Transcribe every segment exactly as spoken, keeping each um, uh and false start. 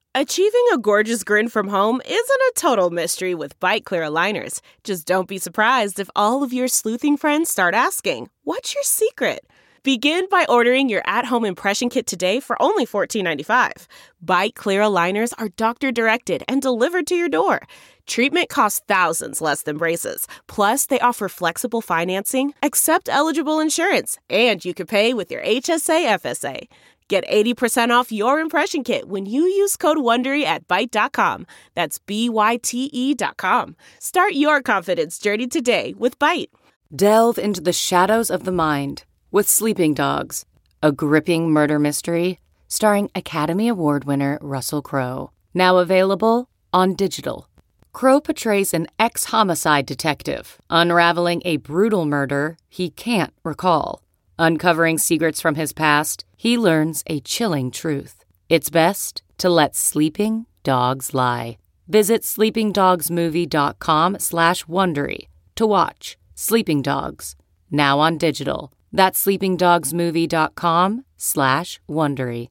Achieving a gorgeous grin from home isn't a total mystery with Byte Clear aligners. Just don't be surprised if all of your sleuthing friends start asking, "What's your secret?" Begin by ordering your at-home impression kit today for only fourteen ninety-five. Byte Clear aligners are doctor-directed and delivered to your door. Treatment costs thousands less than braces. Plus, they offer flexible financing, accept eligible insurance, and you can pay with your H S A F S A. Get eighty percent off your impression kit when you use code WONDERY at byte dot com. That's B Y T E dot com. Start your confidence journey today with Byte. Delve into the shadows of the mind with Sleeping Dogs, a gripping murder mystery starring Academy Award winner Russell Crowe. Now available on digital. Crowe portrays an ex-homicide detective unraveling a brutal murder he can't recall. Uncovering secrets from his past, he learns a chilling truth. It's best to let sleeping dogs lie. Visit sleepingdogsmovie.com slash Wondery to watch Sleeping Dogs, now on digital. That's sleepingdogsmovie.com slash Wondery.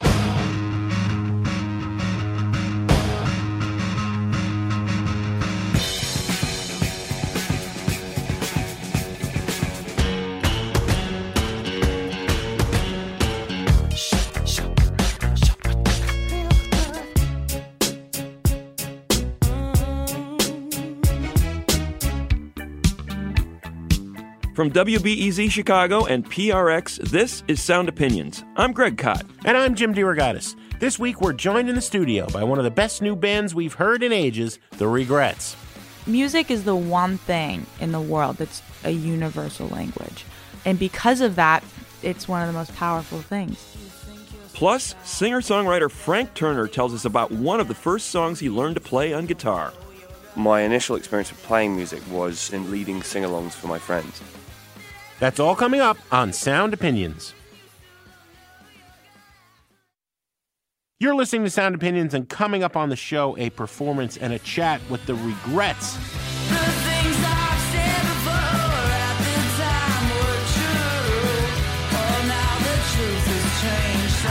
From W B E Z Chicago and P R X, this is Sound Opinions. I'm Greg Kot. And I'm Jim DeRogatis. This week we're joined in the studio by one of the best new bands we've heard in ages, The Regrets. Music is the one thing in the world that's a universal language. And because of that, it's one of the most powerful things. Plus, singer-songwriter Frank Turner tells us about one of the first songs he learned to play on guitar. My initial experience with playing music was in leading sing-alongs for my friends. That's all coming up on Sound Opinions. You're listening to Sound Opinions, and coming up on the show, a performance and a chat with The Regrets. The things I've said before at the time were true. Oh, now the truth has changed.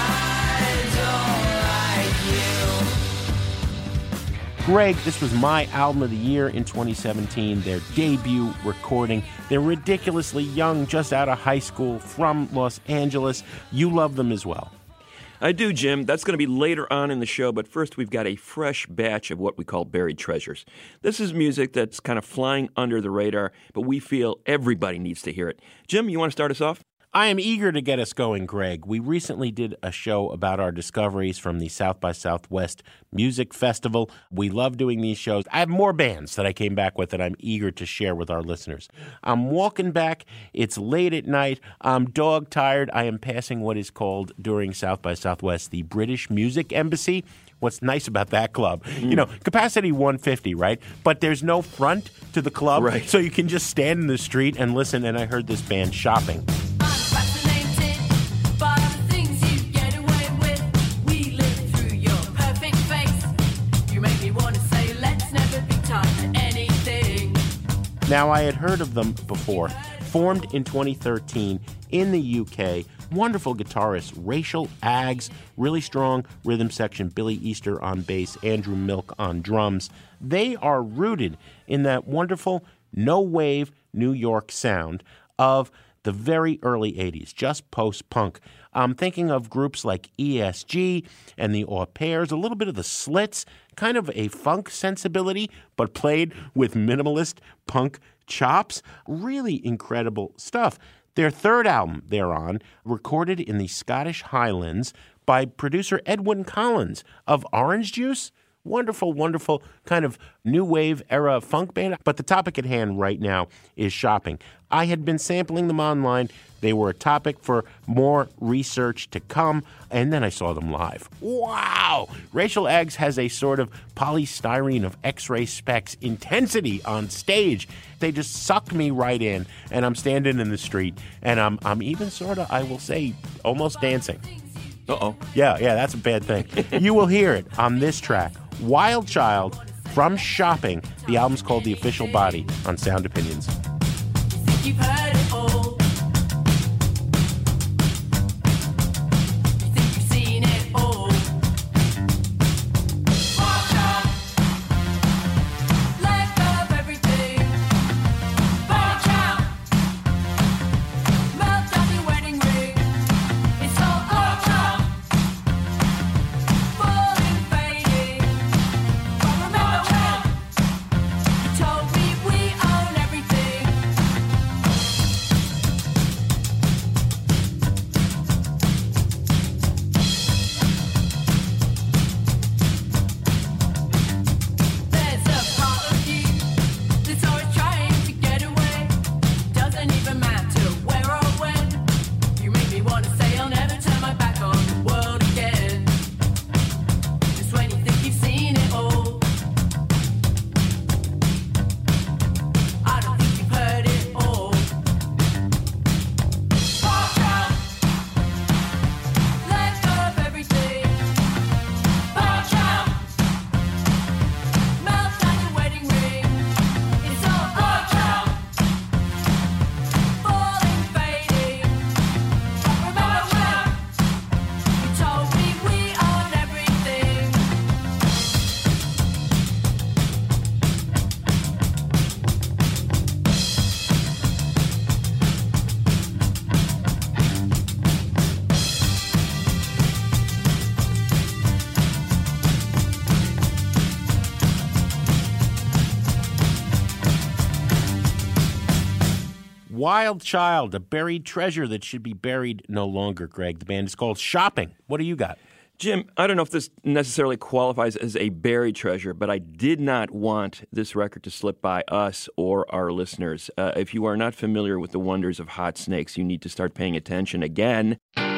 I don't like you. Greg, this was my album of the year in twenty seventeen, their debut recording. They're ridiculously young, just out of high school, from Los Angeles. You love them as well. I do, Jim. That's going to be later on in the show, but first we've got a fresh batch of what we call buried treasures. This is music that's kind of flying under the radar, but we feel everybody needs to hear it. Jim, you want to start us off? I am eager to get us going, Greg. We recently did a show about our discoveries from the South by Southwest Music Festival. We love doing these shows. I have more bands that I came back with that I'm eager to share with our listeners. I'm walking back. It's late at night. I'm dog-tired. I am passing what is called, during South by Southwest, the British Music Embassy. What's nice about that club, mm. you know, capacity one fifty, right? But there's no front to the club, right. So you can just stand in the street and listen. And I heard this band Shopping. Now, I had heard of them before. Formed in twenty thirteen in the U K, wonderful guitarist Rachel Aggs, really strong rhythm section, Billy Easter on bass, Andrew Milk on drums. They are rooted in that wonderful no-wave New York sound of the very early eighties, just post-punk. I'm thinking of groups like E S G and the Au Pairs, a little bit of the Slits, kind of a funk sensibility, but played with minimalist punk chops. Really incredible stuff. Their third album they're on, recorded in the Scottish Highlands by producer Edwyn Collins of Orange Juice. Wonderful, wonderful kind of new wave era funk band. But the topic at hand right now is Shopping. I had been sampling them online. They were a topic for more research to come, and then I saw them live. Wow! Rachel Aggs has a sort of polystyrene of X-ray specs intensity on stage. They just suck me right in, and I'm standing in the street, and I'm I'm even sort of, I will say, almost dancing. Uh-oh. Yeah, yeah, that's a bad thing. You will hear it on this track, Wild Child from Shopping. The album's called The Official Body on Sound Opinions. You've heard it all. You think you've seen it all. Wild Child, a buried treasure that should be buried no longer, Greg. The band is called Shopping. What do you got? Jim, I don't know if this necessarily qualifies as a buried treasure, but I did not want this record to slip by us or our listeners. Uh, if you are not familiar with the wonders of Hot Snakes, you need to start paying attention again.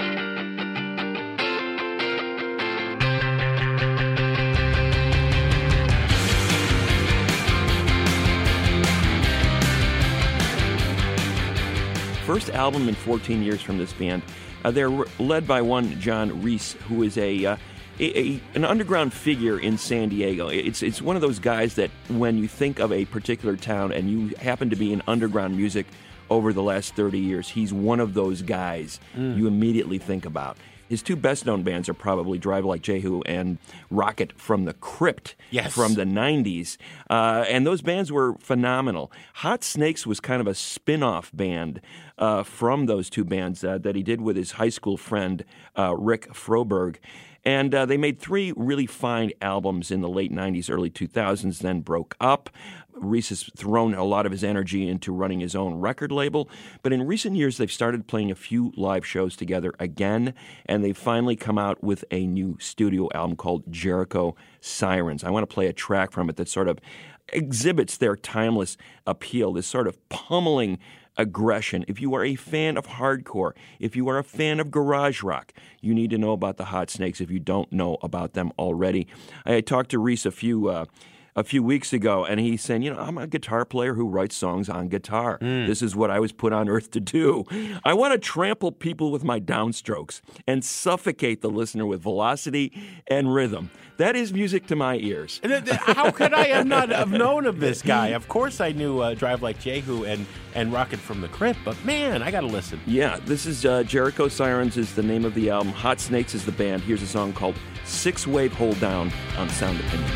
First album in fourteen years from this band. Uh, they're led by one John Reese, who is a, uh, a, a an underground figure in San Diego. It's it's one of those guys that when you think of a particular town and you happen to be in underground music over the last thirty years, he's one of those guys mm. you immediately think about. His two best-known bands are probably Drive Like Jehu and Rocket from the Crypt yes. from the nineties. Uh, and those bands were phenomenal. Hot Snakes was kind of a spin-off band uh, from those two bands uh, that he did with his high school friend, uh, Rick Froberg. And uh, they made three really fine albums in the late nineties, early two thousands, then broke up. Reese has thrown a lot of his energy into running his own record label, but in recent years they've started playing a few live shows together again, and they've finally come out with a new studio album called Jericho Sirens. I want to play a track from it that sort of exhibits their timeless appeal, this sort of pummeling aggression. If you are a fan of hardcore, if you are a fan of garage rock, you need to know about the Hot Snakes if you don't know about them already. I talked to Reese a few uh, a few weeks ago, and he's saying, you know, I'm a guitar player who writes songs on guitar. Mm. This is what I was put on earth to do. I want to trample people with my downstrokes and suffocate the listener with velocity and rhythm. That is music to my ears. How could I have not have known of this guy? Of course I knew uh, Drive Like Jehu and, and Rocket from the Crypt, but man, I got to listen. Yeah, this is uh, Jericho Sirens is the name of the album. Hot Snakes is the band. Here's a song called Six Wave Hold Down on Sound Opinions.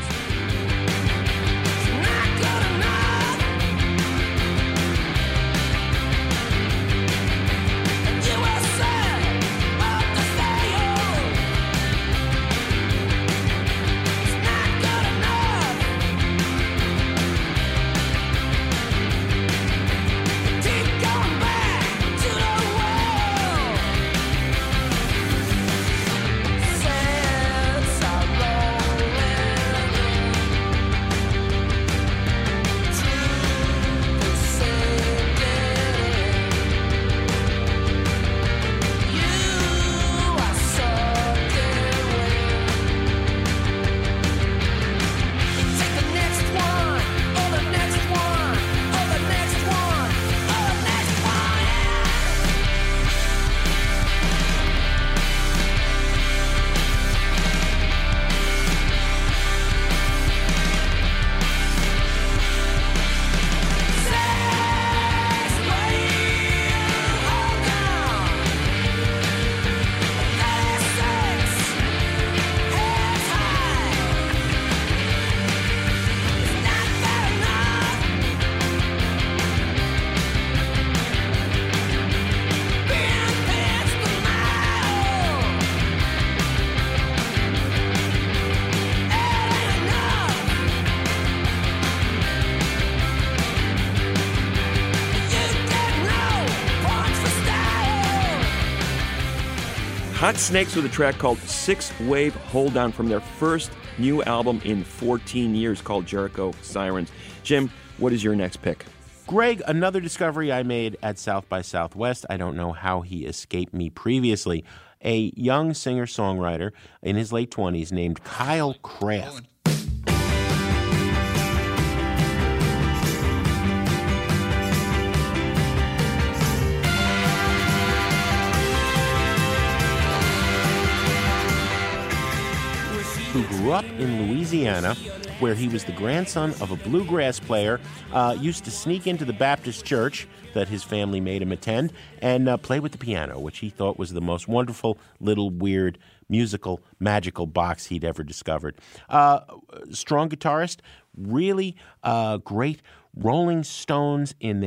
Hot Snakes with a track called Six Wave Hold Down from their first new album in fourteen years called Jericho Sirens. Jim, what is your next pick? Greg, another discovery I made at South by Southwest. I don't know how he escaped me previously. A young singer-songwriter in his late twenties named Kyle Kraft. Who grew up in Louisiana, where he was the grandson of a bluegrass player, uh, used to sneak into the Baptist church that his family made him attend and uh, play with the piano, which he thought was the most wonderful, little, weird, musical, magical box he'd ever discovered. Uh, strong guitarist, really uh, great Rolling Stones in their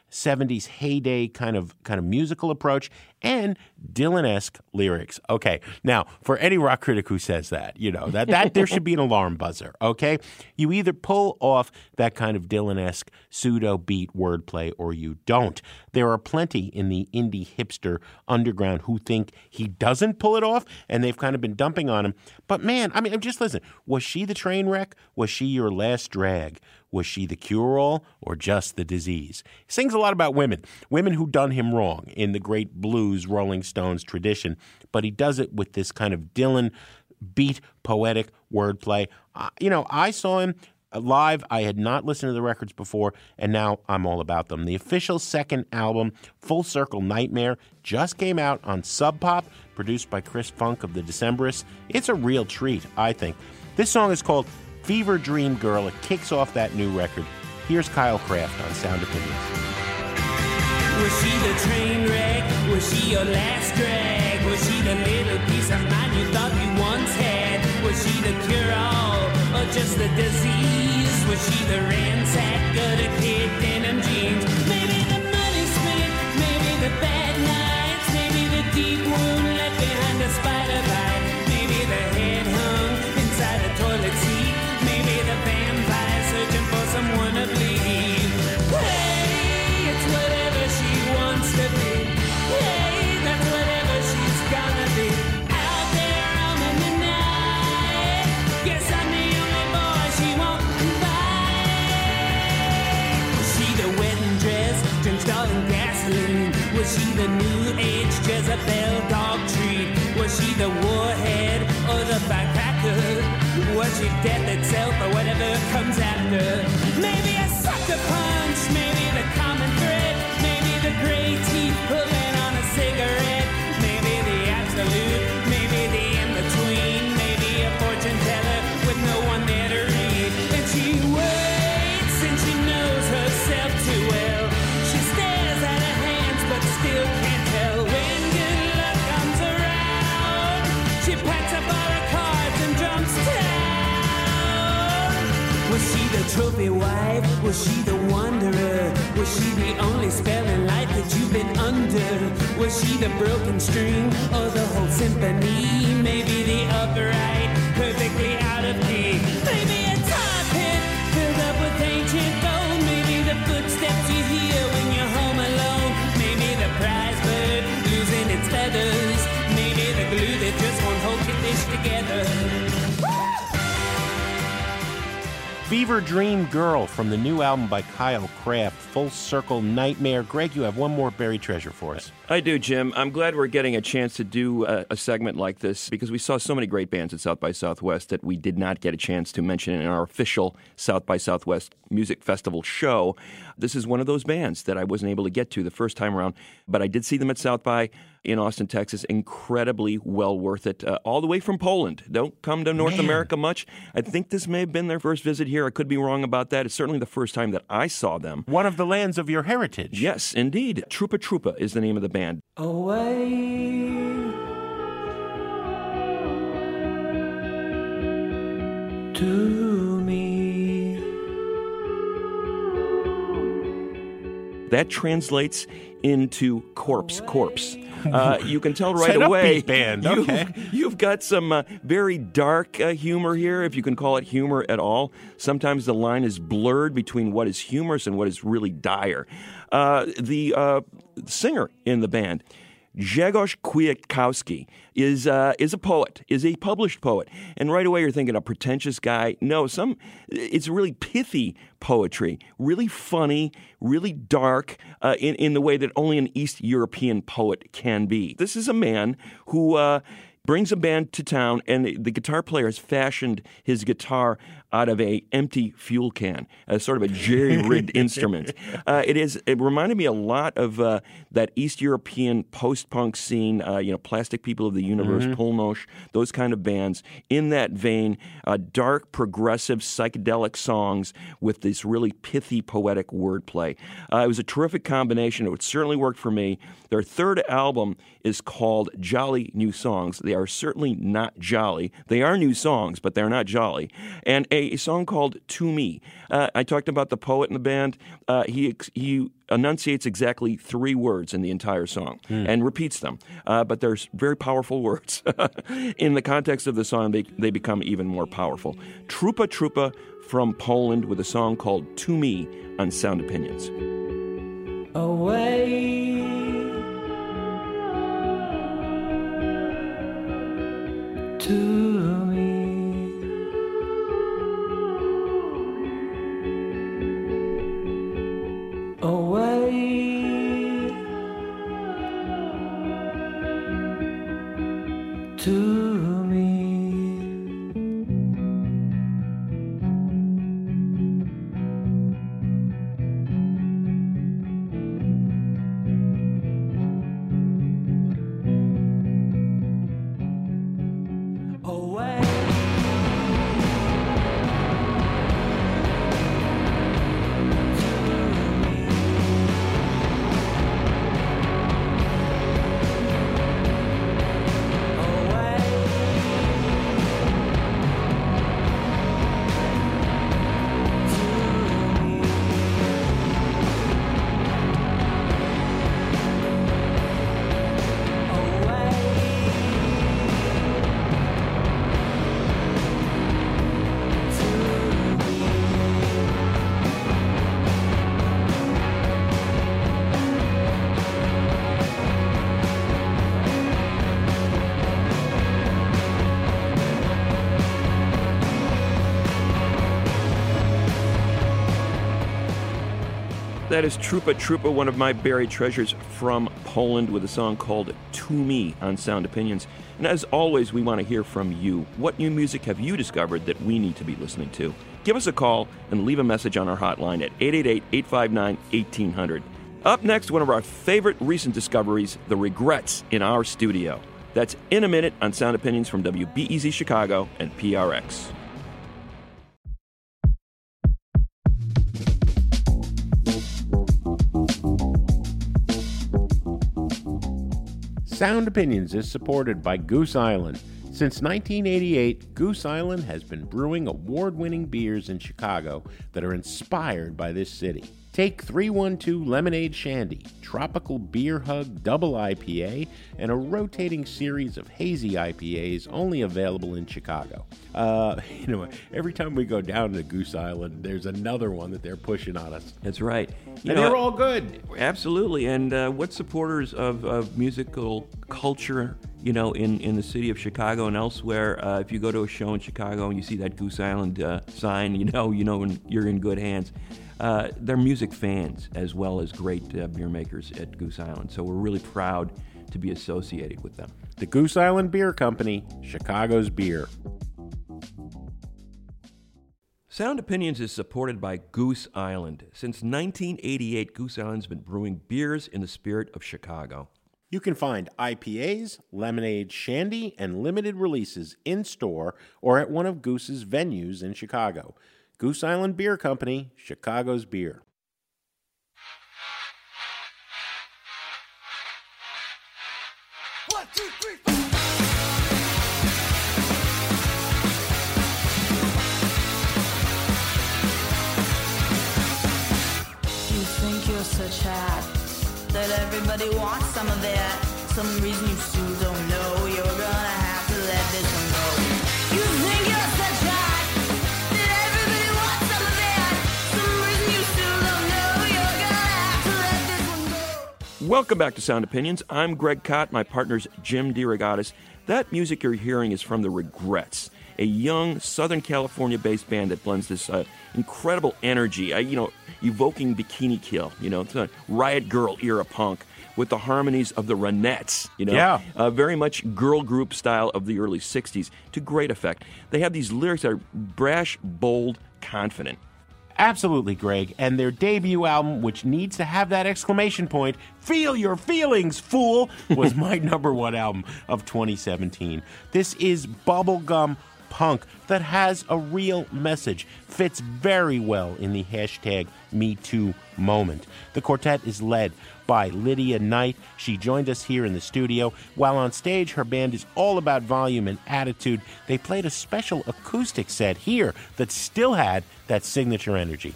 seventies heyday kind of kind of musical approach and Dylan-esque lyrics. Okay, now for any rock critic who says that, you know, that, that there should be an alarm buzzer, okay? You either pull off that kind of Dylan-esque pseudo-beat wordplay or you don't. There are plenty in the indie hipster underground who think he doesn't pull it off, and they've kind of been dumping on him. But man, I mean, just listen. Was she the train wreck? Was she your last drag? Was she the cure-all or just the disease? He sings a lot about women, women who done him wrong in the great blues Rolling Stones tradition, but he does it with this kind of Dylan beat poetic wordplay. Uh, you know, I saw him live. I had not listened to the records before, and now I'm all about them. The official second album, Full Circle Nightmare, just came out on Sub Pop, produced by Chris Funk of the Decemberists. It's a real treat, I think. This song is called Fever Dream Girl. It kicks off that new record. Here's Kyle Kraft on Sound Opinions. Was she the train wreck? Was she your last drag? Was she the little piece of mind you thought you once had? Was she the cure-all or just the disease? Was she the ransack of the kid denim jeans? Maybe the money spent, maybe the bad nights, maybe the deep wound left behind the spider bite, maybe the head hung inside a toilet seat, maybe the vampire searching for someone to bleed. Hey, it's whatever she wants to be. Hey, that's whatever she's gonna be. Out there roaming the night. Guess I'm the only boy she won't buy. Was she the wedding dress drenched all in gasoline? Was she the new age Jezebel dog treat? Was she the warhead or the firecracker? Was she death itself or whatever comes after? Maybe a sucker punch, maybe the common thread, maybe the gray teeth pulling on a cigarette, maybe the absolute, maybe the in-between, maybe a fortune teller with no one there to read. And she waits and she knows herself too well. She stares at her hands but still can't tell when good luck comes around. She packs up all her cards and jumps down. Was she the trophy wife? Was she the wanderer? Was she the only spell in life that you've been under? Was she the broken string or the whole symphony? Maybe the upright, perfectly out of key. Maybe a tar pit filled up with ancient gold. Maybe the footsteps you hear when you're home alone. Maybe the prize bird losing its feathers. Maybe the glue that just won't hold your fish together. Fever Dream Girl from the new album by Kyle Kraft, Full Circle Nightmare. Greg, you have one more buried treasure for us. I do, Jim. I'm glad we're getting a chance to do a, a segment like this because we saw so many great bands at South by Southwest that we did not get a chance to mention in our official South by Southwest Music Festival show. This is one of those bands that I wasn't able to get to the first time around, but I did see them at South by in Austin, Texas. Incredibly well worth it. Uh, all the way from Poland. Don't come to North Man. America much. I think this may have been their first visit here. I could be wrong about that. It's certainly the first time that I saw them. One of the lands of your heritage. Yes, indeed. Trupa Trupa is the name of the band. Away to me. That translates into corpse, corpse. Uh, you can tell right Set up away. beat band, you've, okay. You've got some uh, very dark uh, humor here, if you can call it humor at all. Sometimes the line is blurred between what is humorous and what is really dire. Uh, the uh, singer in the band, Grzegorz Kwiatkowski, is uh, is a poet, is a published poet. And right away you're thinking a pretentious guy. No, some it's really pithy poetry, really funny, really dark uh, in, in the way that only an East European poet can be. This is a man who uh, brings a band to town, and the guitar player has fashioned his guitar out of a empty fuel can, as sort of a jerry-rigged instrument. Uh, it is. It reminded me a lot of uh, that East European post-punk scene. Uh, you know, Plastic People of the Universe, mm-hmm. Polnosh, those kind of bands. In that vein, uh, dark, progressive, psychedelic songs with this really pithy, poetic wordplay. Uh, it was a terrific combination. It would certainly work for me. Their third album is called Jolly New Songs. They are are certainly not jolly. They are new songs, but they're not jolly. And a, a song called To Me. Uh, I talked about the poet in the band. Uh, he he enunciates exactly three words in the entire song mm. and repeats them. Uh, but there's very powerful words. In the context of the song, they, they become even more powerful. Trupa Trupa from Poland with a song called To Me on Sound Opinions. Away to me, away to me. That is Trupa Trupa, one of my buried treasures from Poland, with a song called To Me on Sound Opinions. And as always, we want to hear from you. What new music have you discovered that we need to be listening to? Give us a call and leave a message on our hotline at eight eight eight, eight five nine, eighteen hundred. Up next, one of our favorite recent discoveries, The Regrets in our studio. That's in a minute on Sound Opinions from W B E Z Chicago and P R X. Sound Opinions is supported by Goose Island. Since nineteen eighty-eight, Goose Island has been brewing award-winning beers in Chicago that are inspired by this city. Take three one two Lemonade Shandy, Tropical Beer Hug Double I P A, and a rotating series of hazy I P As only available in Chicago. Uh, you know, every time we go down to Goose Island, there's another one that they're pushing on us. That's right. You and know, they're all good. Absolutely. And uh, what supporters of, of musical culture, you know, in, in the city of Chicago and elsewhere, uh, if you go to a show in Chicago and you see that Goose Island uh, sign, you know, you know you're in good hands. Uh, they're music fans as well as great uh, beer makers at Goose Island. So we're really proud to be associated with them. The Goose Island Beer Company, Chicago's beer. Sound Opinions is supported by Goose Island. Since nineteen eighty-eight, Goose Island's been brewing beers in the spirit of Chicago. You can find I P As, lemonade, shandy, and limited releases in-store or at one of Goose's venues in Chicago. Goose Island Beer Company, Chicago's beer. One, two, three, four. You think you're such hot that everybody wants some of that. Some reason you still don't know. You're gonna have to let this one go. You think you're such hot that everybody wants some of that. Some reason you still don't know. You're gonna have to let this one go. Welcome back to Sound Opinions. I'm Greg Kot. My partner's Jim DeRogatis. That music you're hearing is from The Regrets, a young Southern California-based band that blends this uh, incredible energy, uh, you know, evoking Bikini Kill, you know, it's a Riot Girl era punk with the harmonies of the Ronettes, you know, yeah. uh, very much girl group style of the early sixties to great effect. They have these lyrics that are brash, bold, confident. Absolutely, Greg. And their debut album, which needs to have that exclamation point, "Feel Your Feelings, Fool," was my number one album of twenty seventeen. This is bubblegum punk that has a real message, fits very well in the hashtag Me Too moment. The quartet is led by Lydia Knight. She joined us here in the studio. While on stage, her band is all about volume and attitude. They played a special acoustic set here that still had that signature energy.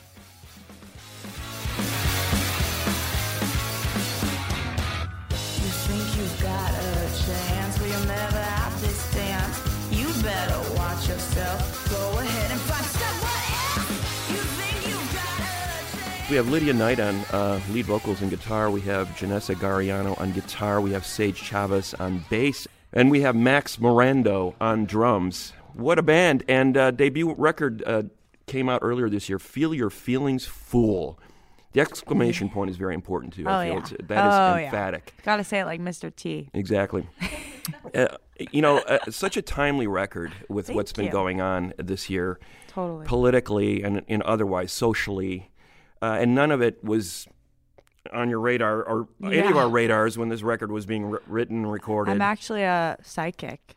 We have Lydia Knight on uh, lead vocals and guitar. We have Janessa Gariano on guitar. We have Sage Chavez on bass. And we have Max Morando on drums. What a band. And uh, debut record uh, came out earlier this year, Feel Your Feelings, Fool. The exclamation point is very important, too. Oh, I feel yeah. it's, that is oh, emphatic. Yeah. Gotta say it like Mister T. Exactly. uh, you know, uh, such a timely record with Thank what's been you. going on this year. Totally. Politically and, and otherwise, socially. Uh, and none of it was on your radar or Yeah. any of our radars when this record was being ri- written and recorded. I'm actually a psychic.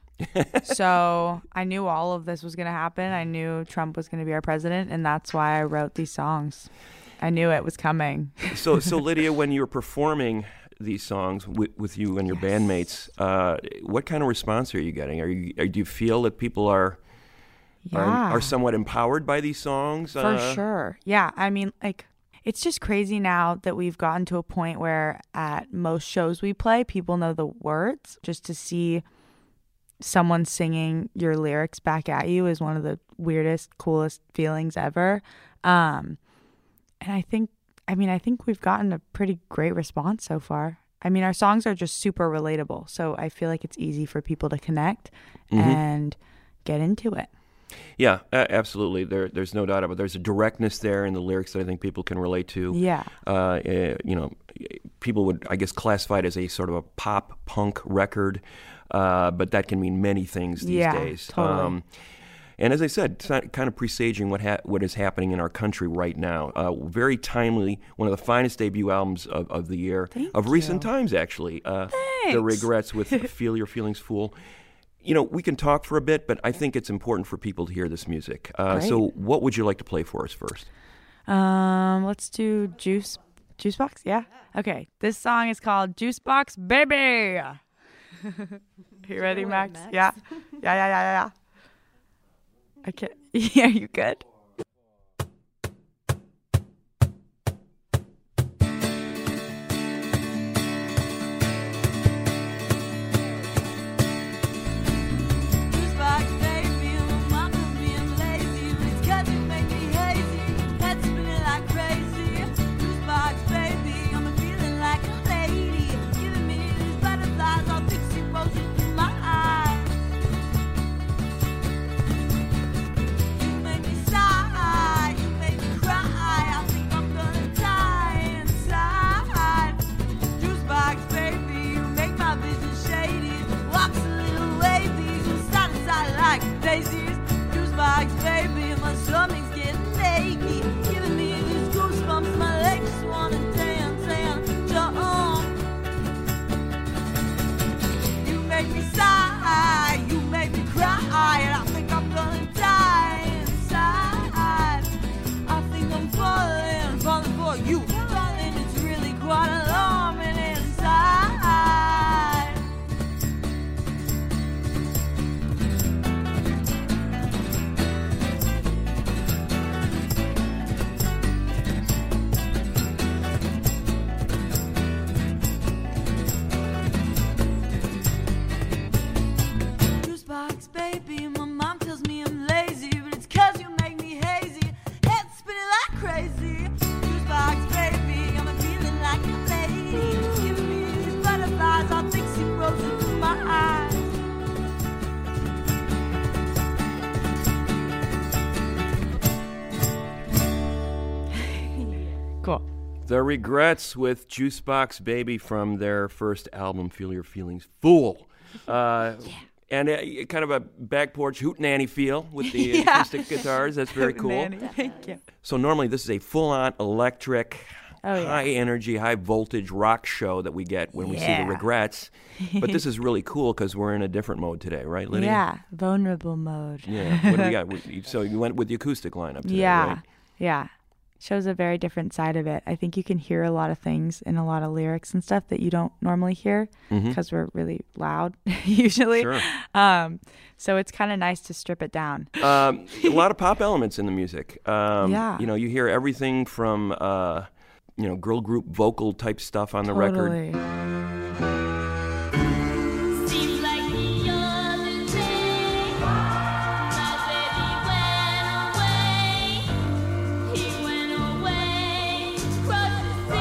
So I knew all of this was going to happen. I knew Trump was going to be our president, and that's why I wrote these songs. I knew it was coming. so, so Lydia, when you were performing these songs with, with you and your Yes. bandmates, uh, what kind of response are you getting? Are you, are, do you feel that people are, Yeah. are are somewhat empowered by these songs? For uh, sure. Yeah. I mean, like, it's just crazy now that we've gotten to a point where at most shows we play, people know the words. Just to see someone singing your lyrics back at you is one of the weirdest, coolest feelings ever. Um, and I think, I mean, I think we've gotten a pretty great response so far. I mean, our songs are just super relatable. So I feel like it's easy for people to connect Mhm. and get into it. Yeah, a- absolutely. There, there's no doubt about it. There's a directness there in the lyrics that I think people can relate to. Yeah. Uh, eh, you know, people would, I guess, classify it as a sort of a pop punk record, uh, but that can mean many things these Yeah, days. totally. And as I said, it's not kind of presaging what ha- what is happening in our country right now. Uh, very timely, one of the finest debut albums of, of the year, Thank of recent you. times, actually. Uh, the Thanks. Regrets with Feel Your Feelings, Fool. You know, we can talk for a bit, but I think it's important for people to hear this music. Uh, Great. so what would you like to play for us first? Um, let's do Juice Juice Box. Yeah. Okay. This song is called Juice Box Baby. You ready, Max? Yeah. Yeah, yeah, yeah, yeah, yeah. Okay. Yeah, you good? Cool. The Regrets with Juicebox Baby from their first album, Feel Your Feelings, Fool. Uh, yeah. And a, kind of a back porch hootenanny feel with the Yeah. acoustic guitars. That's very cool. Nanny, thank you. So normally this is a full-on electric, Oh, yeah. high energy, high voltage rock show that we get when we see Yeah. the Regrets. But this is really cool because we're in a different mode today, right, Lydia? Yeah, vulnerable mode. Yeah. What do we got? We- So you went with the acoustic lineup today, yeah, right? yeah. Shows a very different side of it. I think you can hear a lot of things in a lot of lyrics and stuff that you don't normally hear because we're really loud usually. Sure. Um, so it's kind of nice to strip it down. Um, a lot of pop elements in the music. Um, Yeah. You know, you hear everything from, uh, you know, girl group vocal type stuff on the record. Totally. Seems like the other day, my baby went away. He went away, across the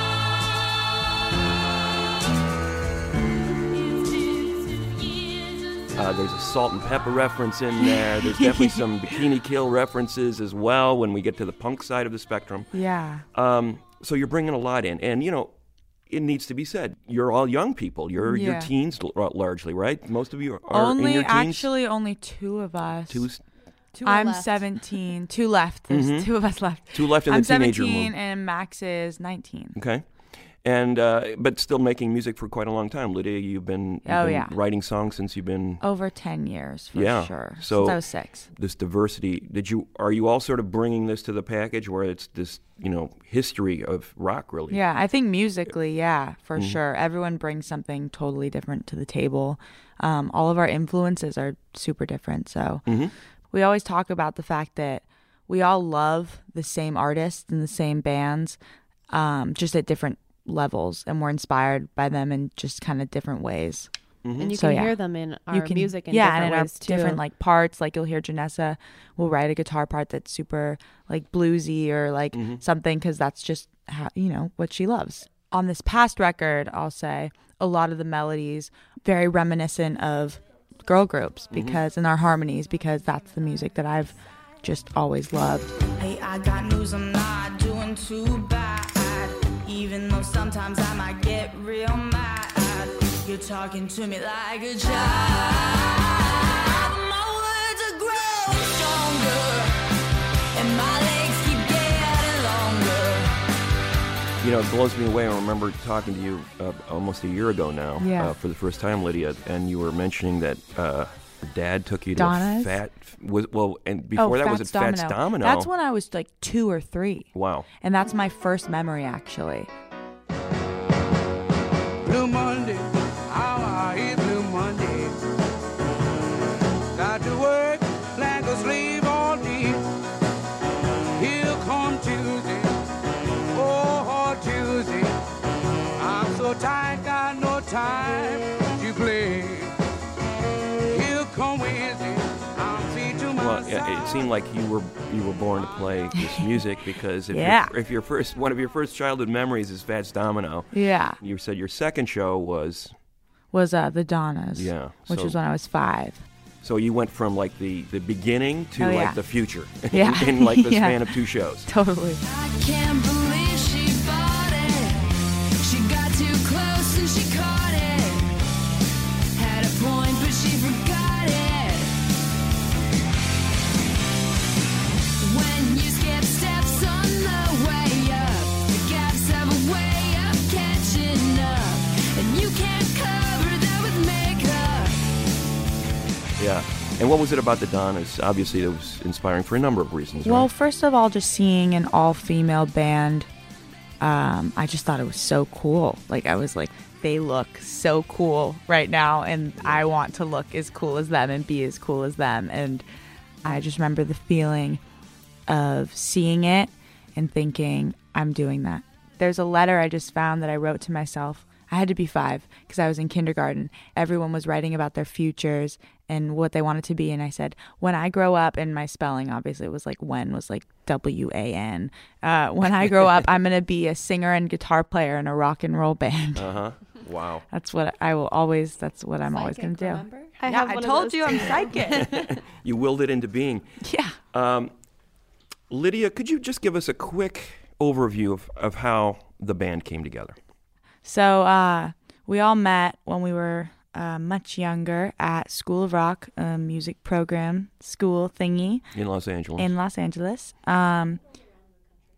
sea. It's been two years or so. Uh, there's a Salt and Pepper reference in there. There's definitely some Bikini Kill references as well when we get to the punk side of the spectrum. Yeah. Um, so you're bringing a lot in. And, you know, it needs to be said, you're all young people. You're, you're Yeah. teens l- largely, right? Most of you are in Only, your teens. actually, only two of us. Two, Two are I'm left. seventeen. Two left. There's two of us left. two left in the I'm teenager seventeen mood. and Max is nineteen. Okay. And, uh, but still making music for quite a long time. Lydia, you've been, you've Oh, been yeah. writing songs since you've been Over ten years for Yeah. sure. So- Since I was six. this diversity. Did you, are you all sort of bringing this to the package where it's this, you know, history of rock really? Yeah, I think musically, yeah, for Mm-hmm. sure. Everyone brings something totally different to the table. Um, all of our influences are super different. So Mm-hmm. we always talk about the fact that we all love the same artists and the same bands, um, just at different levels, and we're inspired by them in just kind of different ways. And you So, can yeah. hear them in our You can, music in yeah, different and in ways our too. different like parts. Like you'll hear Janessa will write a guitar part that's super like bluesy or like Mm-hmm. something because that's just how, you know, what she loves. On this past record, I'll say a lot of the melodies very reminiscent of girl groups Mm-hmm. because in our harmonies because that's the music that I've just always loved. Hey, I got news, I'm not doing too bad. Even though sometimes I might get real mad. You're talking to me like a child. My words are growing stronger, and my legs keep getting longer. You know, it blows me away. I remember talking to you uh, almost a year ago now Yeah. uh, for the first time, Lydia, and you were mentioning that uh, your dad took you to Donna's? Fat, was, well, and before oh, that was Fats it Fats Domino. That's when I was like two or three. Wow. And that's my first memory, actually. Blue Monday, how I hate Blue Monday. Got to work like a slave all day. Here come Tuesday, oh Tuesday. I'm so tired, got no time to play. Here come Wednesday, I'm free to Well, myself. yeah, it seemed like you were you were born to play this music because if Yeah. your if your first one of your first childhood memories is Fats Domino, Yeah. you said your second show was Was uh, the Donnas. Yeah, Which so- was when I was five. so you went from like the, the beginning to Oh, like yeah. the future Yeah. in like the Yeah. span of two shows. Totally. I can't believe she bought it. She got too close and she caught it. Had a point, but she forgot it. When you skip steps on the way up, the gaps have a way of catching up. And you can't cover that with makeup. Yeah. And what was it about the Donnas? Obviously, it was inspiring for a number of reasons. Well, right? first of all, just seeing an all-female band, um, I just thought it was so cool. Like, I was like, they look so cool right now, and I want to look as cool as them and be as cool as them. And I just remember the feeling of seeing it and thinking, I'm doing that. There's a letter I just found that I wrote to myself. I had to be five because I was in kindergarten. Everyone was writing about their futures and what they wanted to be. And I said, when I grow up, and my spelling obviously was like when was like W A N. Uh, when I grow up, I'm going to be a singer and guitar player in a rock and roll band. Uh-huh. Wow. That's what I will always, that's what I'm always going to do. Remember? I, have I one of told those you I'm too. psychic. You willed it into being. Yeah. Um, Lydia, could you just give us a quick overview of, of how the band came together? So uh, we all met when we were uh, much younger at School of Rock, a music program school thingy In Los Angeles. in Los Angeles. Um,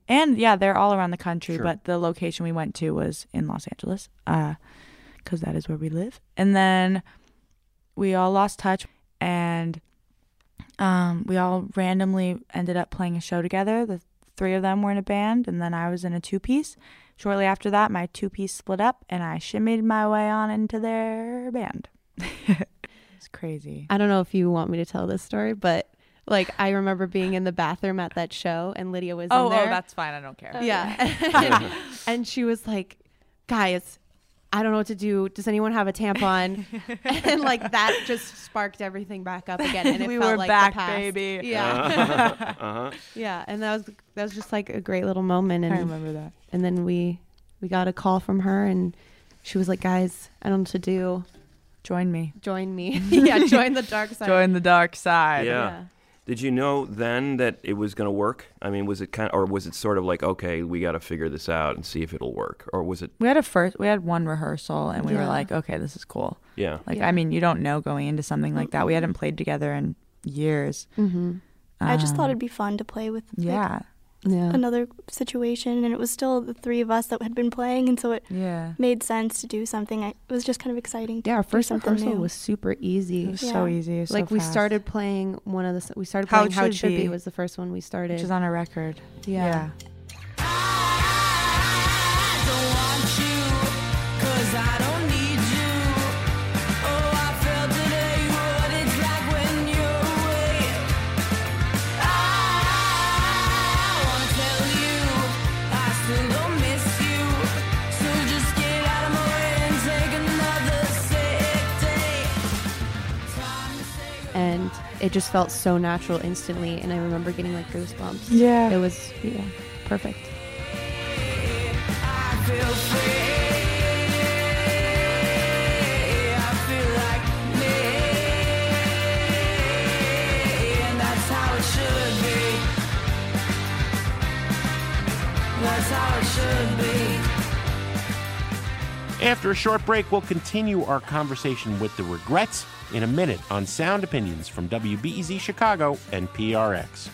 And yeah, they're all around the country, Sure. but the location we went to was in Los Angeles, uh, because that is where we live. And then we all lost touch, and um, we all randomly ended up playing a show together. The three of them were in a band, and then I was in a two-piece. Shortly after that, my two-piece split up, and I shimmied my way on into their band. It's crazy. I don't know if you want me to tell this story, but like I remember being in the bathroom at that show, and Lydia was Oh, in there. oh, that's fine. I don't care. Yeah. And she was like, guys, I don't know what to do. Does anyone have a tampon? And like that just sparked everything back up again. And it We felt were like back, the past. baby. Yeah. Uh-huh. Yeah. And that was that was just like a great little moment. And I remember that. And then we we got a call from her, and she was like, guys, I don't know what to do. Join me. Join me. Yeah, join the dark side. Join the dark side. Yeah. Yeah. Did you know then that it was going to work? I mean, was it kind of, or was it sort of like, okay, we got to figure this out and see if it'll work, or was it? We had a first, we had one rehearsal, and we were Yeah. like, okay, this is cool. Yeah. Like, Yeah. I mean, you don't know going into something like that. We hadn't played together in years. Mm-hmm. I just thought Um, it'd be fun to play with like, Yeah. Yeah. another situation, and it was still the three of us that had been playing, and so it Yeah. made sense to do something. I, it was just kind of exciting. To Yeah, our do first something rehearsal new. was super easy. It was Yeah. so easy. It was so Like we fast. started playing one of the s- we started How playing It How It Should Should Be Be. was the first one we started. which is on a record. Yeah. I don't want you, 'cause I don't need you. Oh, I felt today what it's like when you're away. I wanna tell you, I still don't miss you. So just get out of my way and take another sick day. Time to say And it just felt so natural instantly, and I remember getting like goosebumps. Yeah. It was yeah, perfect. I feel free. I feel like me, and that's how it should be. That's how it should be. After a short break, we'll continue our conversation with the Regrets in a minute on Sound Opinions from W B E Z Chicago and P R X.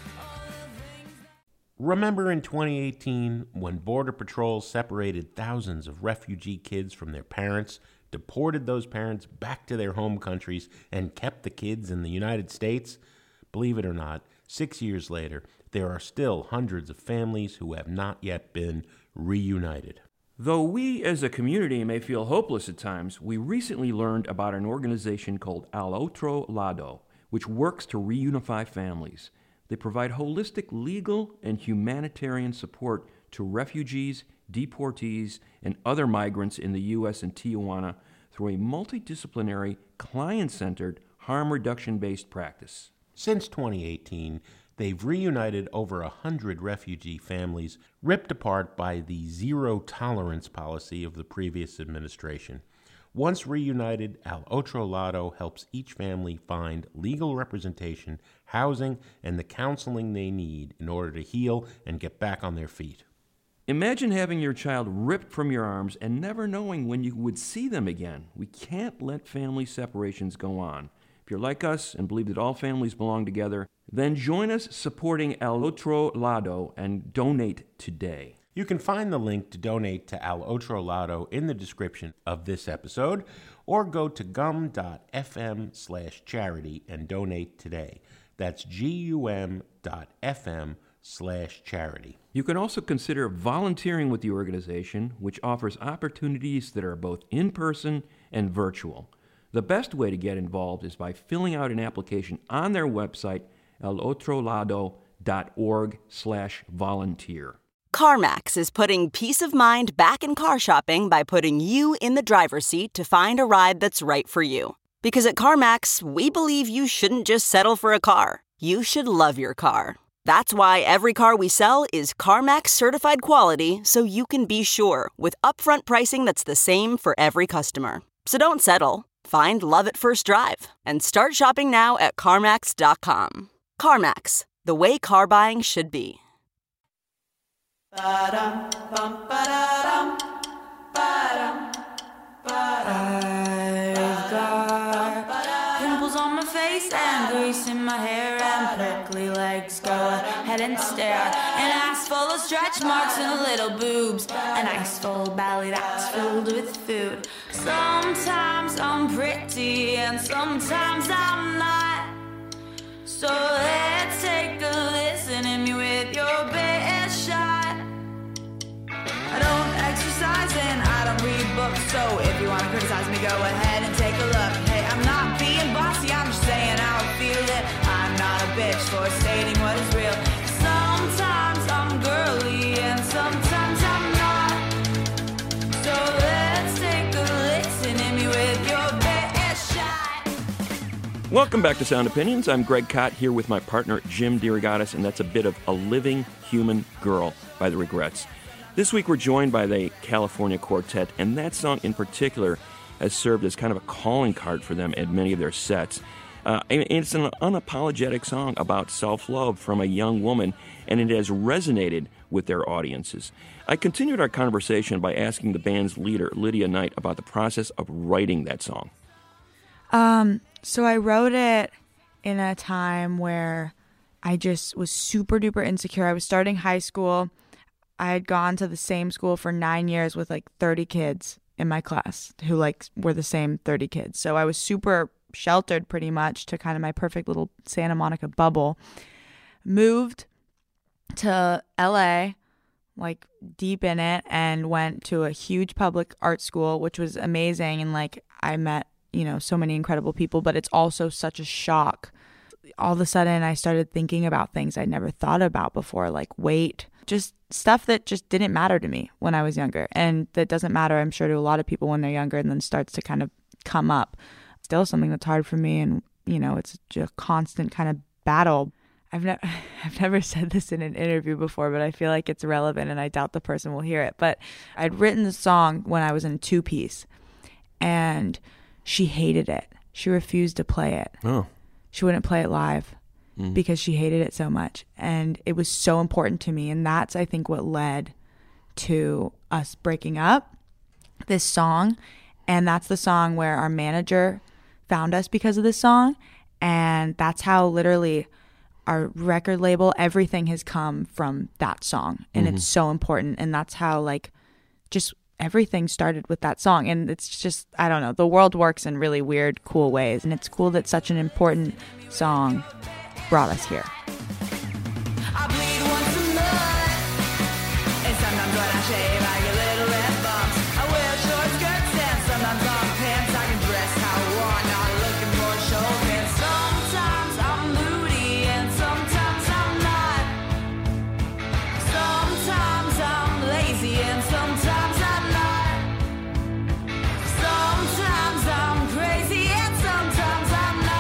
Remember in twenty eighteen when Border Patrol separated thousands of refugee kids from their parents, deported those parents back to their home countries, and kept the kids in the United States? Believe it or not, six years later, there are still hundreds of families who have not yet been reunited. Though we as a community may feel hopeless at times, we recently learned about an organization called Al Otro Lado, which works to reunify families. They provide holistic legal and humanitarian support to refugees, deportees, and other migrants in the U S and Tijuana through a multidisciplinary, client-centered, harm reduction-based practice. Since twenty eighteen, they've reunited over a hundred refugee families ripped apart by the zero-tolerance policy of the previous administration. Once reunited, Al Otro Lado helps each family find legal representation, housing, and the counseling they need in order to heal and get back on their feet. Imagine having your child ripped from your arms and never knowing when you would see them again. We can't let family separations go on. If you're like us and believe that all families belong together, then join us supporting Al Otro Lado and donate today. You can find the link to donate to Al Otro Lado in the description of this episode, or go to gum.fm slash charity and donate today. That's gum.fm slash charity. You can also consider volunteering with the organization, which offers opportunities that are both in-person and virtual. The best way to get involved is by filling out an application on their website, alotrolado.org slash volunteer. CarMax is putting peace of mind back in car shopping by putting you in the driver's seat to find a ride that's right for you. Because at CarMax, we believe you shouldn't just settle for a car. You should love your car. That's why every car we sell is CarMax certified quality, so you can be sure with upfront pricing that's the same for every customer. So don't settle. Find love at first drive and start shopping now at CarMax dot com. CarMax, the way car buying should be. Ba-dum, bum, ba-da-dum, ba-dum, ba-dum. I've got pimples on my face and grease in my hair and prickly legs. ahead and stare. An ass full of stretch marks and little boobs. An ice full belly that's filled with food. Sometimes I'm pretty and sometimes I'm not. So let's take a listen in me with your best shot. I don't exercise and I don't read books, so if you want to criticize me, go ahead and take a look. Hey, I'm not being bossy, I'm just saying how I feel it. I'm not a bitch for stating what is real. Sometimes I'm girly and sometimes I'm not. So let's take a listen in me with your best shot. Welcome back to Sound Opinions. I'm Greg Kot here with my partner Jim DeRogatis, and that's a bit of A Living Human Girl by The Regrettes. This week we're joined by the California Quartet, and that song in particular has served as kind of a calling card for them at many of their sets. Uh, and it's an unapologetic song about self-love from a young woman, and it has resonated with their audiences. I continued our conversation by asking the band's leader, Lydia Knight, about the process of writing that song. Um, so I wrote it in a time where I just was super duper insecure. I was starting high school. I had gone to the same school for nine years with like thirty kids in my class who like were the same thirty kids. So I was super sheltered pretty much to kind of my perfect little Santa Monica bubble. Moved to L A, like deep in it, and went to a huge public art school, which was amazing. And like I met, you know, so many incredible people, but it's also such a shock. All of a sudden I started thinking about things I'd never thought about before, like weight, just stuff that just didn't matter to me when I was younger. And that doesn't matter, I'm sure, to a lot of people when they're younger, and then starts to kind of come up. Still something that's hard for me, and, you know, it's a constant kind of battle. I've, ne- I've never said this in an interview before, but I feel like it's relevant, and I doubt the person will hear it. But I'd written the song when I was in two-piece, and she hated it. She refused to play it. Oh. She wouldn't play it live. Mm. Because she hated it so much. And it was so important to me. And that's, I think, what led to us breaking up, this song. And that's the song where our manager found us because of this song. And that's how literally our record label, everything has come from that song. And mm-hmm. it's so important. And that's how, like, just everything started with that song. And it's just, I don't know, the world works in really weird, cool ways. And it's cool that such an important song brought us here. I bleed once a month, and sometimes when I shave I get little red bumps. I wear short skirts and sometimes long pants. I can dress how I want, not looking for a show pants. Sometimes I'm moody and sometimes I'm not. Sometimes I'm lazy and sometimes I'm not. Sometimes I'm crazy and sometimes I'm not.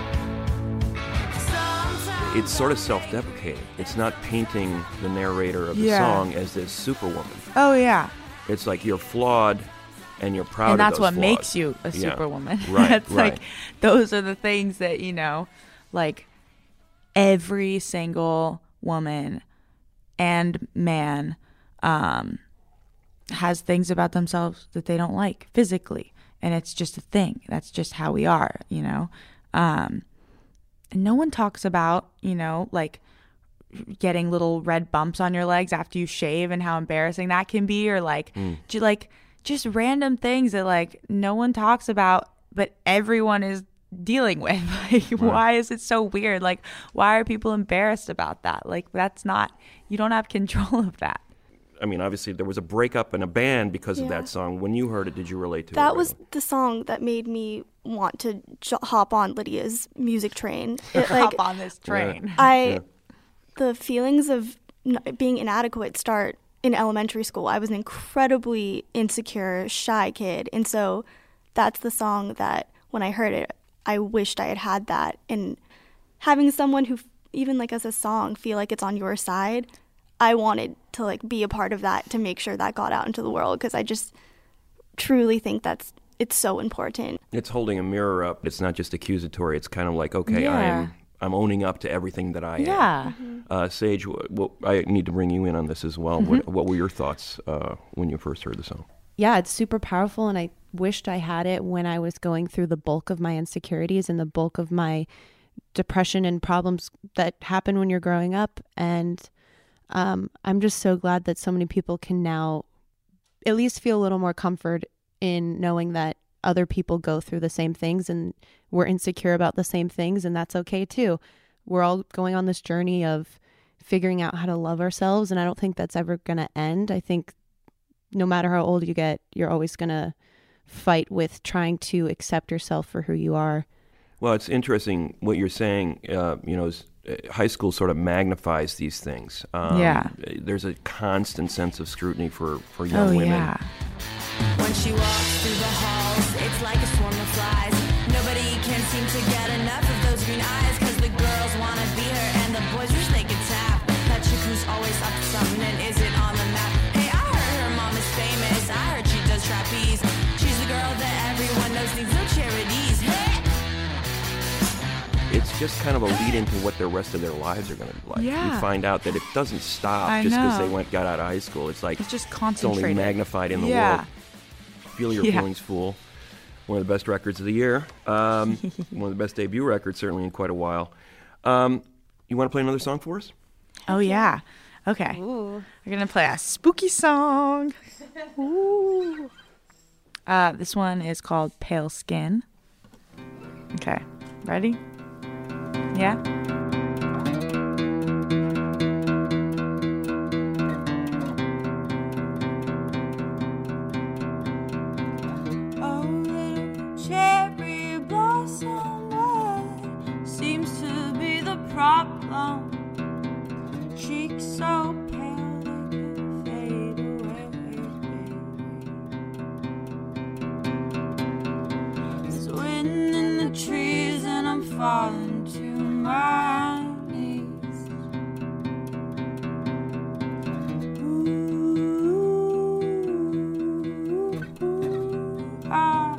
It's sort of self-deprecating. It's not painting the narrator of the yeah. song as this superwoman. Oh, yeah. It's like you're flawed and you're proud and of that's those what flaws. makes you a yeah. superwoman. Right, That's right. like, those are the things that, you know, like every single woman and man um, has things about themselves that they don't like physically. And it's just a thing. That's just how we are, you know. Um, and no one talks about, you know, like getting little red bumps on your legs after you shave and how embarrassing that can be, or like, Mm. j- like just random things that like no one talks about, but everyone is dealing with. Like, Right. why is it so weird? Like, why are people embarrassed about that? Like, that's not, you don't have control of that. I mean, obviously, there was a breakup in a band because of Yeah. that song. When you heard it, did you relate to it? That right was away? the song that made me want to j- hop on Lydia's music train. It, like, Hop on this train. I, Yeah. the feelings of n- being inadequate start in elementary school. I was an incredibly insecure, shy kid. And so that's the song that when I heard it, I wished I had had that. And having someone who, even like as a song, feel like it's on your side, I wanted to like be a part of that to make sure that got out into the world, because I just truly think that's it's so important. It's holding a mirror up. It's not just accusatory. It's kind of like, okay, Yeah. I'm I'm owning up to everything that I am. Yeah. Uh, Sage, w- w- I need to bring you in on this as well. Mm-hmm. What, what were your thoughts uh, when you first heard the song? Yeah, it's super powerful, and I wished I had it when I was going through the bulk of my insecurities and the bulk of my depression and problems that happen when you're growing up. And um, I'm just so glad that so many people can now at least feel a little more comfort in knowing that other people go through the same things and we're insecure about the same things, and that's okay too. We're all going on this journey of figuring out how to love ourselves, and I don't think that's ever going to end. I think no matter how old you get, you're always going to fight with trying to accept yourself for who you are. Well, it's interesting what you're saying. Uh, you know, high school sort of magnifies these things. Um, yeah. There's a constant sense of scrutiny for, for young oh, women. Yeah. When she walks through the halls, it's like a swarm of flies. Nobody can seem to get enough of those green eyes, cause the girls wanna be her and the boys wish they could tap. That chick who's always up to something and isn't on the map. Hey, I heard her mom is famous, I heard she does trapeze. She's the girl that everyone knows needs no charities. Hey! It's just kind of a lead into what the rest of their lives are going to be like. Yeah. You find out that it doesn't stop I just because know. they went got out of high school. It's like It's just it's concentrated. only magnified in the Yeah. world. Feel Your Yeah. Feelings, Fool. One of the best records of the year. Um, one of the best debut records, certainly in quite a while. Um, you want to play another song for us? Oh, yeah. Okay. Ooh. We're going to play a spooky song. Ooh. Uh, this one is called Pale Skin. Okay. Ready? Yeah? Oh, little cherry blossom, what seems to be the problem? Cheeks so pale they can fade away. There's wind in the trees and I'm falling to my knees. Ooh, ah.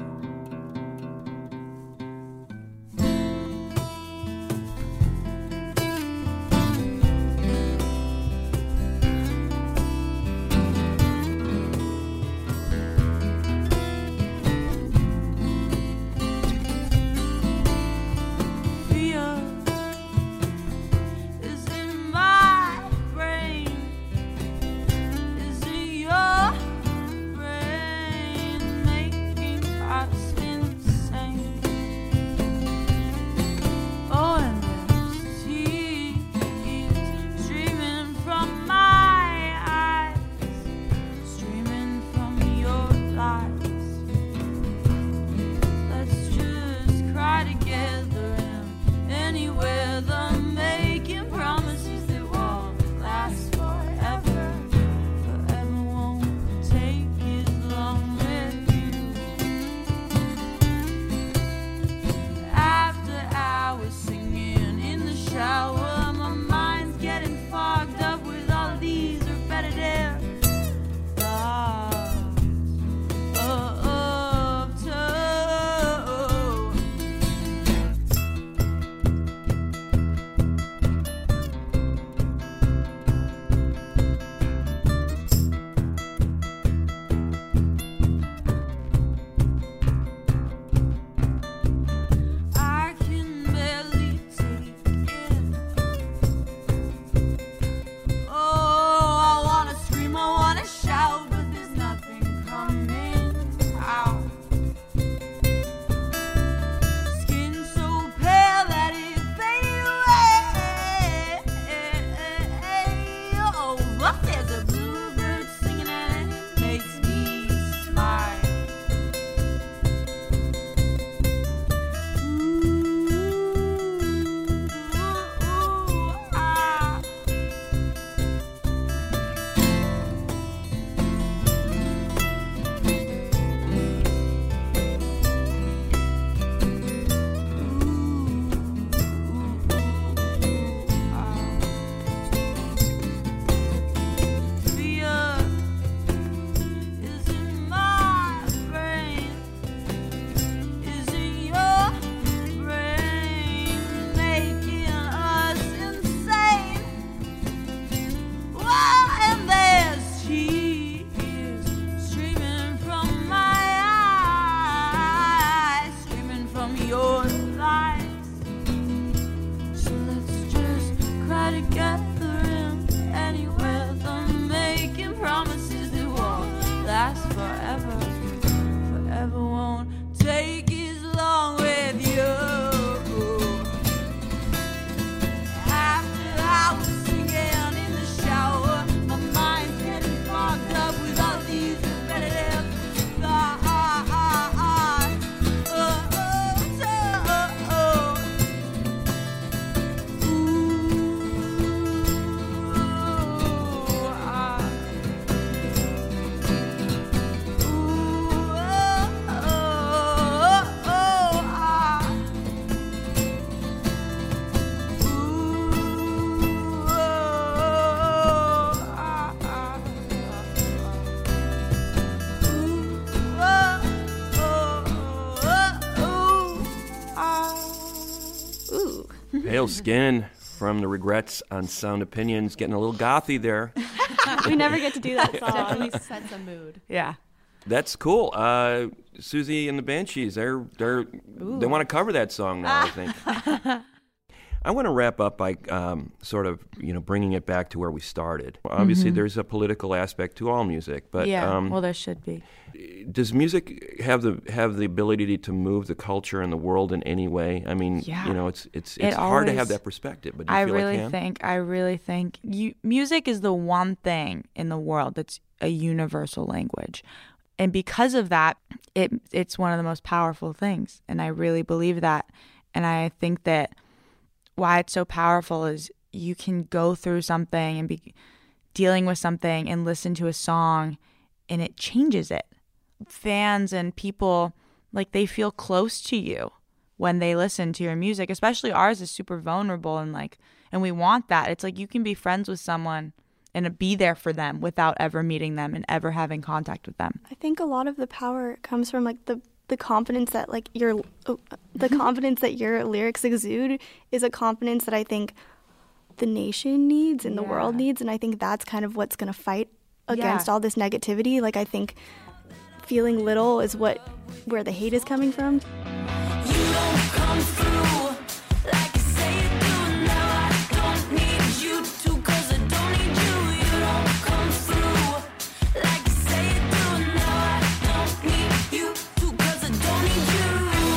Pale Skin from The Regrets on Sound Opinions, getting a little gothy there. We never get to do that song. Definitely sets a mood. Yeah. That's cool. Uh, Susie and the Banshees, they're they're Ooh. they want to cover that song now, I think. I want to wrap up by um, sort of, you know, bringing it back to where we started. Obviously, Mhm. there's a political aspect to all music, but yeah, um, well, there should be. does music have the have the ability to move the culture and the world in any way? I mean, Yeah. you know, it's it's It it's hard to have always- that perspective, but do you I feel really it can? think I really think you music is the one thing in the world that's a universal language. And because of that, it it's one of the most powerful things. And I really believe that. And I think that why it's so powerful is you can go through something and be dealing with something and listen to a song and it changes it. Fans and people, like, they feel close to you when they listen to your music, especially ours is super vulnerable and like, and we want that. It's like you can be friends with someone and be there for them without ever meeting them and ever having contact with them. I think a lot of the power comes from like the the confidence that like your the confidence that your lyrics exude is a confidence that I think the nation needs and the Yeah. world needs, and I think that's kind of what's going to fight against Yeah. all this negativity. Like I think feeling little is what where the hate is coming from. Come through like you say you do. Now I don't need you to, 'cause I don't need you. You don't come through like you say you do. Now I don't need you to, 'cause I don't need you.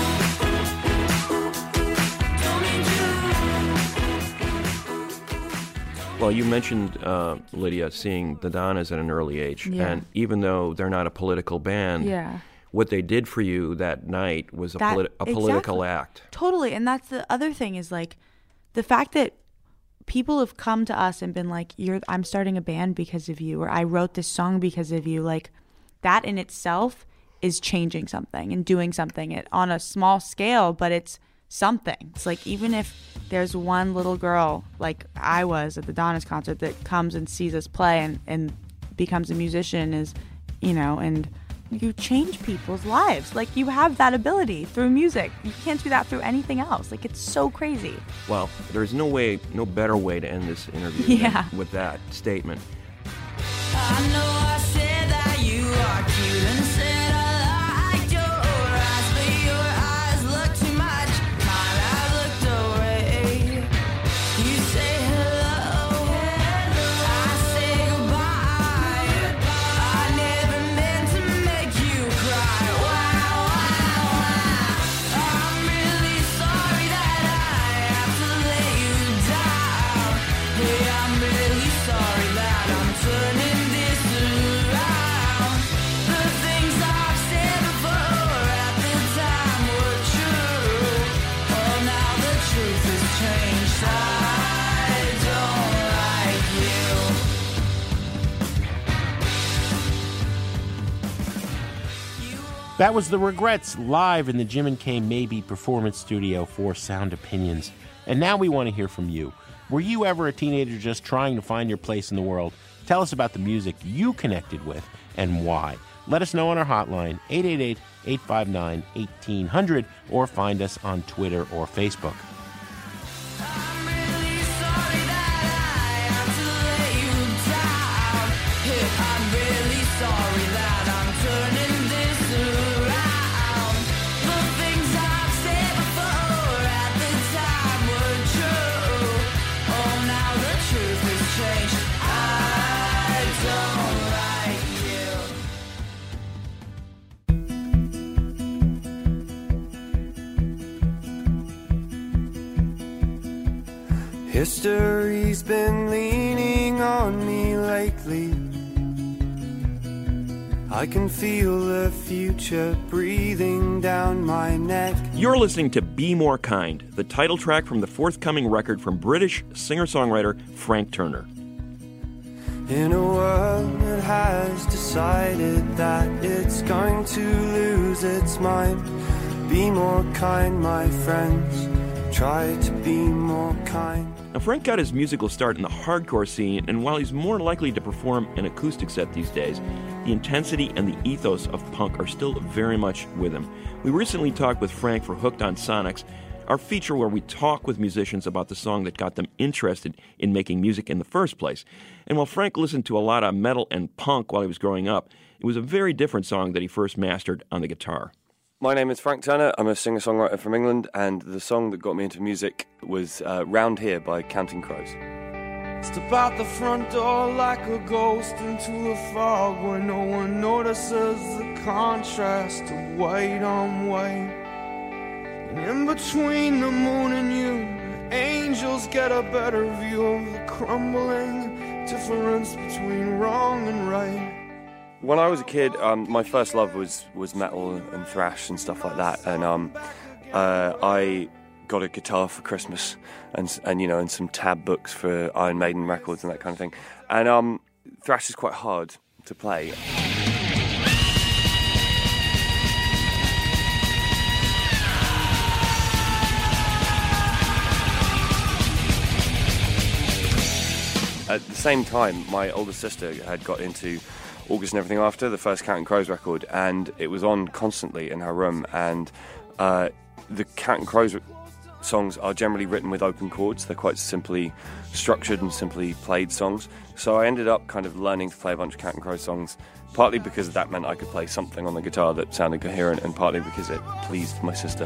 Don't need you. Well, you mentioned, uh, Lydia, seeing the Donnas at an early age. Yeah. And even though they're not a political band, Yeah. what they did for you that night was a, That- politi- a political exactly. act. Totally. And that's the other thing is like the fact that people have come to us and been like, "You're I'm starting a band because of you," or "I wrote this song because of you." Like that in itself is changing something and doing something it, on a small scale, but it's something. It's like even if there's one little girl like I was at the Donna's concert that comes and sees us play and, and becomes a musician is, you know, and you change people's lives. Like you have that ability through music. You can't do that through anything else. Like it's so crazy. Well, there's no way, no better way to end this interview Yeah. than with that statement. I know I said that you are cute and said I liked your eyes, but your eyes look too much. Mine eyes looked away. You say hello, I say goodbye. I never meant to make you cry. Wow, wow, wow. I'm really sorry that I have to let you down. Hey, I'm really sorry that I'm turning this around. The things I've said before at the time were true. Oh, now the truth has changed. I don't like you. That was The Regrets live in the Jim and Kay Maybe Performance Studio for Sound Opinions. And now we want to hear from you. Were you ever a teenager just trying to find your place in the world? Tell us about the music you connected with and why. Let us know on our hotline, eight eight eight, eight five nine, one eight zero zero, or find us on Twitter or Facebook. I'm really sorry that I have to let you down. Yeah, I'm really sorry that I'm turning this around. The things I've said before at the time were true. Oh, now the truth has changed. I don't like you. History's been leaning on me lately. I can feel the future breathing down my neck. You're listening to Be More Kind, the title track from the forthcoming record from British singer-songwriter Frank Turner. In a world that has decided that it's going to lose its mind, be more kind, my friends. Try to be more kind. Now, Frank got his musical start in the hardcore scene, and while he's more likely to perform an acoustic set these days, the intensity and the ethos of punk are still very much with him. We recently talked with Frank for Hooked on Sonics. our feature where we talk with musicians about the song that got them interested in making music in the first place. And while Frank listened to a lot of metal and punk while he was growing up, it was a very different song that he first mastered on the guitar. My name is Frank Turner. I'm a singer-songwriter from England, and the song that got me into music was uh, Round Here by Counting Crows. Step out the front door like a ghost into the fog where no one notices the contrast of white on white. And in between the moon and you, angels get a better view of the crumbling difference between wrong and right. When I was a kid, um, my first love was, was metal and thrash and stuff like that, and um, uh, I got a guitar for Christmas, and and you know, and some tab books for Iron Maiden records and that kind of thing. And um, thrash is quite hard to play. At the same time, my older sister had got into August and Everything After, the first Counting Crows record, and it was on constantly in her room. And uh, the Counting Crows songs are generally written with open chords. They're quite simply structured and simply played songs. So I ended up kind of learning to play a bunch of Counting Crows songs, partly because that meant I could play something on the guitar that sounded coherent, and partly because it pleased my sister.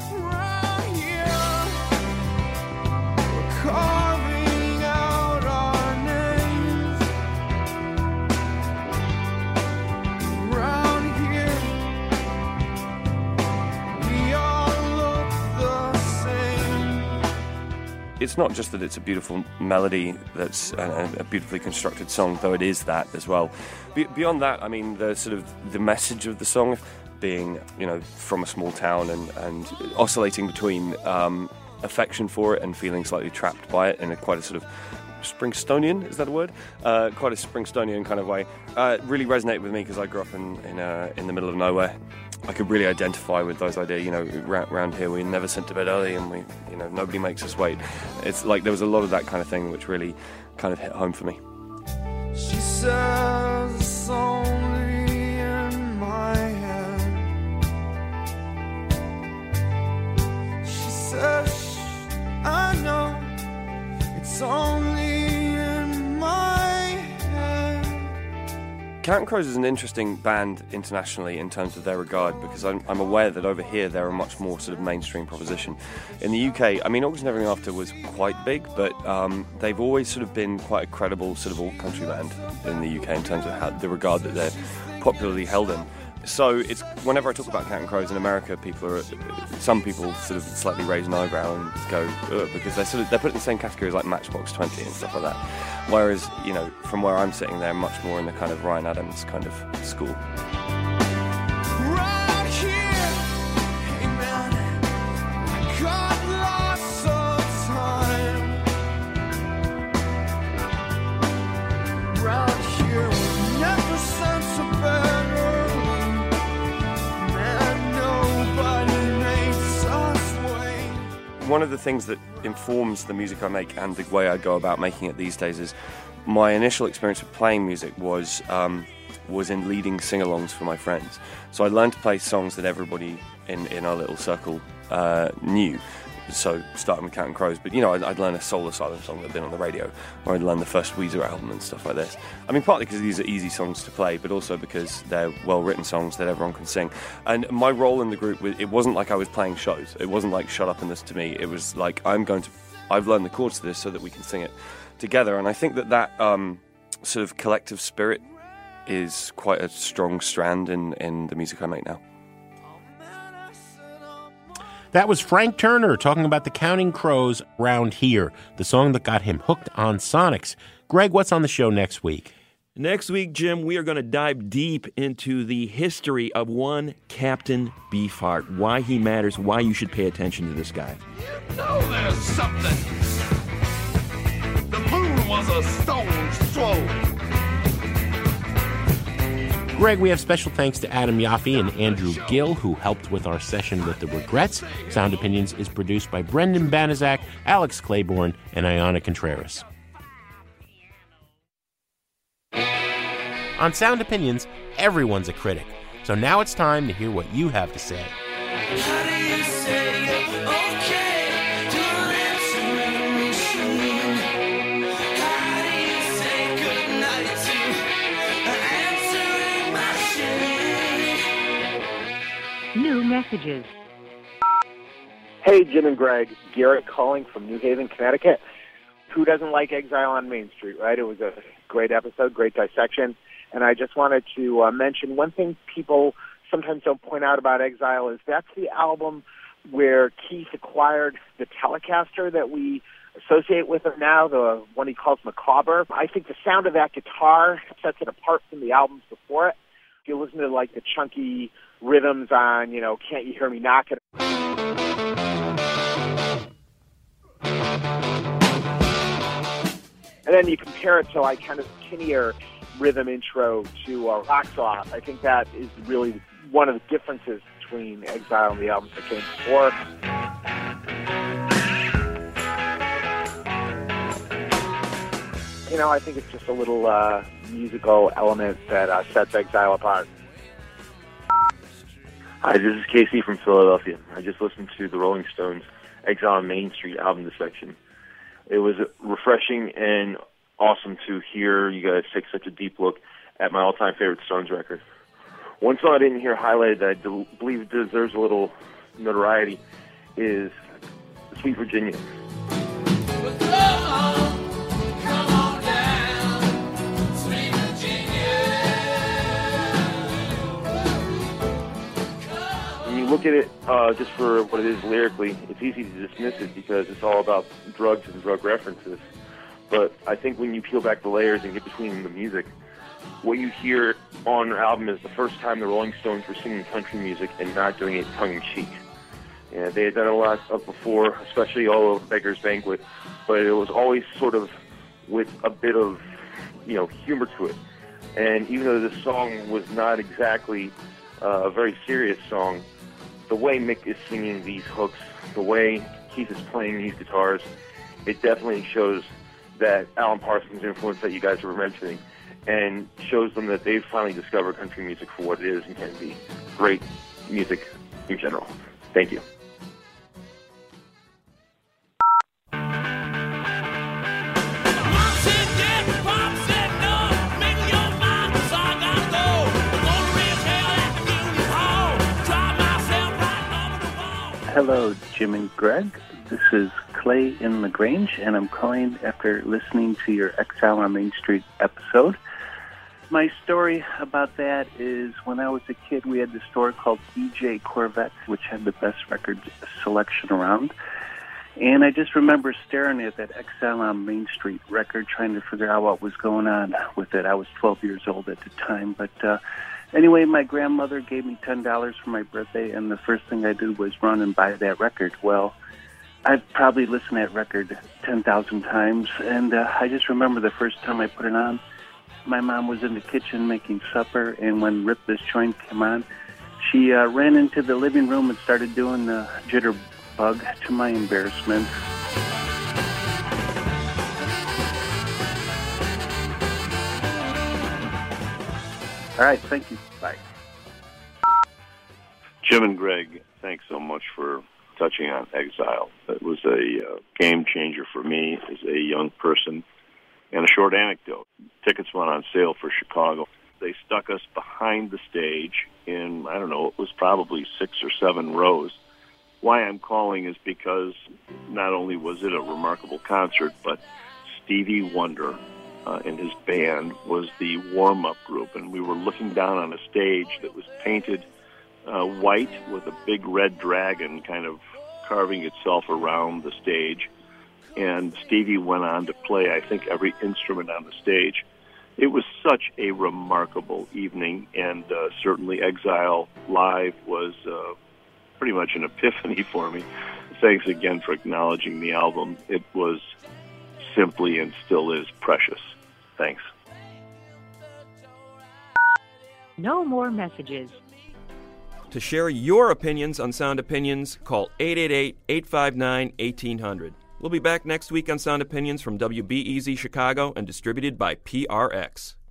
It's not just that it's a beautiful melody that's a, a beautifully constructed song, though it is that as well. Be- beyond that, I mean, the sort of the message of the song being, you know, from a small town and, and oscillating between um, affection for it and feeling slightly trapped by it in a quite a sort of Springstonian, is that a word? Uh, quite a Springstonian kind of way. Uh, it really resonated with me because I grew up in in, uh, in the middle of nowhere. I could really identify with those ideas, you know, around here we never sent to bed early and we, you know, nobody makes us wait. It's like there was a lot of that kind of thing which really kind of hit home for me. She says it's only in my head. She says, I know it's only in my head. Counting Crows is an interesting band internationally in terms of their regard, because I'm, I'm aware that over here they're a much more sort of mainstream proposition. In the U K, I mean, August and Everything After was quite big, but um, they've always sort of been quite a credible sort of alt-country band in the U K in terms of how, the regard that they're popularly held in. So it's whenever I talk about Counting Crows in America, people are some people sort of slightly raise an eyebrow and go ugh, because they're sort of they're put in the same category as like Matchbox twenty and stuff like that. Whereas, you know, from where I'm sitting, they're much more in the kind of Ryan Adams kind of school. Right here, hey man, I got lots of time. Round here, we never sent to bed early. Man, nobody makes us wait. One of the things that informs the music I make and the way I go about making it these days is my initial experience of playing music was um, was in leading sing-alongs for my friends. So I learned to play songs that everybody in, in our little circle uh, knew. So starting with Counting Crows, but you know, I'd, I'd learn a Soul Asylum song that had been on the radio, or I'd learn the first Weezer album and stuff like this. I mean, partly because these are easy songs to play, but also because they're well-written songs that everyone can sing. And my role in the group, it wasn't like I was playing shows. It wasn't like shut up and listen to me. It was like I'm going to, I've learned the chords to this so that we can sing it together. And I think that that um, sort of collective spirit is quite a strong strand in, in the music I make now. That was Frank Turner talking about the Counting Crows Round Here, the song that got him hooked on Sonics. Greg, what's on the show next week? Next week, Jim, we are going to dive deep into the history of one Captain Beefheart, why he matters, why you should pay attention to this guy. You know there's something. The moon was a stone's throw. Greg, we have special thanks to Adam Yaffe and Andrew Gill, who helped with our session with the Regrets. Sound Opinions is produced by Brendan Banaszak, Alex Claiborne, and Ayana Contreras. On Sound Opinions, everyone's a critic. So now it's time to hear what you have to say. How do you say okay messages. Hey, Jim and Greg. Garrett calling from New Haven, Connecticut. Who doesn't like Exile on Main Street, right? It was a great episode, great dissection. And I just wanted to uh, mention one thing people sometimes don't point out about Exile is that's the album where Keith acquired the Telecaster that we associate with him now, the one he calls Macabre. I think the sound of that guitar sets it apart from the albums before it. If you listen to like the chunky rhythms on, you know, Can't You Hear Me Knockin'? And then you compare it to like kind of tinnier rhythm intro to uh, Rocks Off. I think that is really one of the differences between Exile and the albums that came before. You know, I think it's just a little uh, musical element that uh, sets Exile apart. Hi, this is Casey from Philadelphia. I just listened to the Rolling Stones' Exile on Main Street album dissection. It was refreshing and awesome to hear you guys take such a deep look at my all-time favorite Stones record. One song I didn't hear highlighted that I do believe deserves a little notoriety is Sweet Virginia. Look at it uh, just for what it is lyrically, it's easy to dismiss it because it's all about drugs and drug references. But I think when you peel back the layers and get between the music, what you hear on the album is the first time the Rolling Stones were singing country music and not doing it tongue-in-cheek. Yeah, they had done a lot of before, especially all over Beggar's Banquet, but it was always sort of with a bit of, you know, humor to it. And even though this song was not exactly uh, a very serious song, the way Mick is singing these hooks, the way Keith is playing these guitars, it definitely shows that Alan Parsons' influence that you guys were mentioning, and shows them that they've finally discovered country music for what it is and can be great music in general. Thank you. Hello, Jim and Greg. This is Clay in LaGrange, and I'm calling after listening to your Exile on Main Street episode. My story about that is when I was a kid, we had this store called E J Corvette, which had the best record selection around. And I just remember staring at that Exile on Main Street record, trying to figure out what was going on with it. I was twelve years old at the time, but uh, anyway, my grandmother gave me ten dollars for my birthday, and the first thing I did was run and buy that record. Well, I've probably listened to that record ten thousand times, and uh, I just remember the first time I put it on, my mom was in the kitchen making supper, and when Rip This Joint came on, she uh, ran into the living room and started doing the jitterbug to my embarrassment. All right, thank you. Bye. Jim and Greg, thanks so much for touching on Exile. It was a uh, game changer for me as a young person. And a short anecdote. Tickets went on sale for Chicago. They stuck us behind the stage in, I don't know, it was probably six or seven rows. Why I'm calling is because not only was it a remarkable concert, but Stevie Wonder uh, and his band was the warm-up group, and we were looking down on a stage that was painted uh, white with a big red dragon kind of carving itself around the stage. And Stevie went on to play, I think, every instrument on the stage. It was such a remarkable evening, and uh, certainly Exile Live was uh, pretty much an epiphany for me. Thanks again for acknowledging the album. It was simply and still is precious. Thanks. No more messages. To share your opinions on Sound Opinions, call eight eight eight, eight five nine, one eight hundred. We'll be back next week on Sound Opinions from W B E Z Chicago and distributed by P R X.